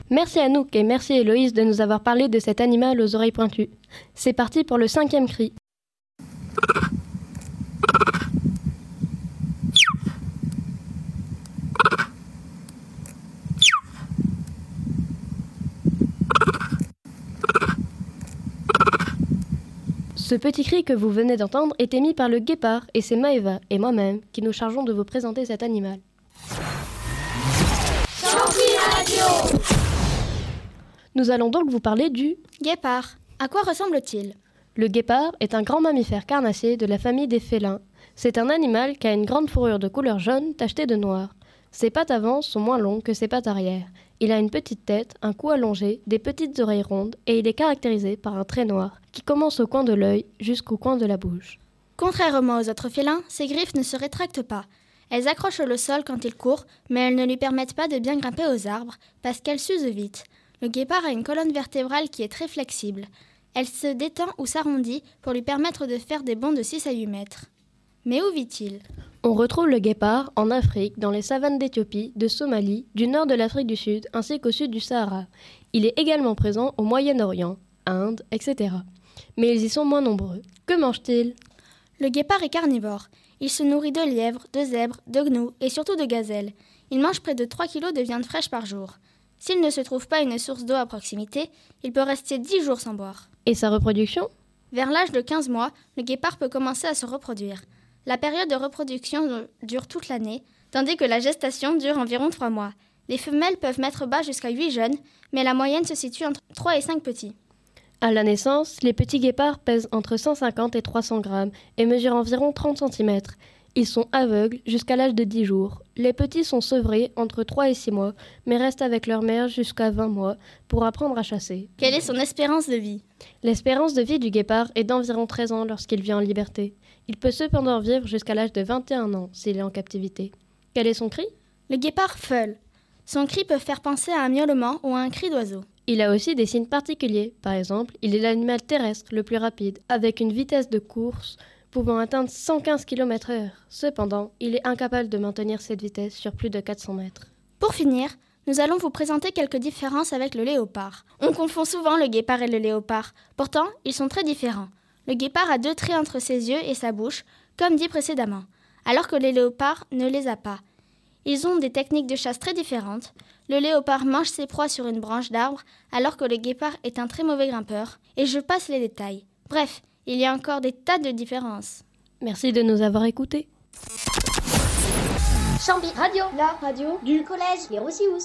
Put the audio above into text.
Merci Anouk et merci Héloïse de nous avoir parlé de cet animal aux oreilles pointues. C'est parti pour le 5e cri. Ce petit cri que vous venez d'entendre est émis par le guépard et c'est Maëva et moi-même qui nous chargeons de vous présenter cet animal. Nous allons donc vous parler du guépard. À quoi ressemble-t-il ? Le guépard est un grand mammifère carnassier de la famille des félins. C'est un animal qui a une grande fourrure de couleur jaune tachetée de noir. Ses pattes avant sont moins longues que ses pattes arrière. Il a une petite tête, un cou allongé, des petites oreilles rondes et il est caractérisé par un trait noir qui commence au coin de l'œil jusqu'au coin de la bouche. Contrairement aux autres félins, ses griffes ne se rétractent pas. Elles accrochent le sol quand il court, mais elles ne lui permettent pas de bien grimper aux arbres parce qu'elles s'usent vite. Le guépard a une colonne vertébrale qui est très flexible. Elle se détend ou s'arrondit pour lui permettre de faire des bonds de 6 à 8 mètres. Mais où vit-il ? On retrouve le guépard en Afrique, dans les savanes d'Éthiopie, de Somalie, du nord de l'Afrique du Sud ainsi qu'au sud du Sahara. Il est également présent au Moyen-Orient, Inde, etc. Mais ils y sont moins nombreux. Que mange-t-il ? Le guépard est carnivore. Il se nourrit de lièvres, de zèbres, de gnous et surtout de gazelles. Il mange près de 3 kg de viande fraîche par jour. S'il ne se trouve pas une source d'eau à proximité, il peut rester 10 jours sans boire. Et sa reproduction ? Vers l'âge de 15 mois, le guépard peut commencer à se reproduire. La période de reproduction dure toute l'année, tandis que la gestation dure environ 3 mois. Les femelles peuvent mettre bas jusqu'à 8 jeunes, mais la moyenne se situe entre 3 et 5 petits. À la naissance, les petits guépards pèsent entre 150 et 300 grammes et mesurent environ 30 cm. Ils sont aveugles jusqu'à l'âge de 10 jours. Les petits sont sevrés entre 3 et 6 mois, mais restent avec leur mère jusqu'à 20 mois pour apprendre à chasser. Quelle est son espérance de vie ? L'espérance de vie du guépard est d'environ 13 ans lorsqu'il vit en liberté. Il peut cependant vivre jusqu'à l'âge de 21 ans s'il est en captivité. Quel est son cri ? Le guépard feule. Son cri peut faire penser à un miaulement ou à un cri d'oiseau. Il a aussi des signes particuliers. Par exemple, il est l'animal terrestre le plus rapide, avec une vitesse de course pouvant atteindre 115 km/h. Cependant, il est incapable de maintenir cette vitesse sur plus de 400 mètres. Pour finir, nous allons vous présenter quelques différences avec le léopard. On confond souvent le guépard et le léopard. Pourtant, ils sont très différents. Le guépard a 2 traits entre ses yeux et sa bouche, comme dit précédemment, alors que les léopards ne les a pas. Ils ont des techniques de chasse très différentes. Le léopard mange ses proies sur une branche d'arbre, alors que le guépard est un très mauvais grimpeur. Et je passe les détails. Bref, il y a encore des tas de différences. Merci de nous avoir écoutés. Champi Radio, la radio du collège Les Rossious.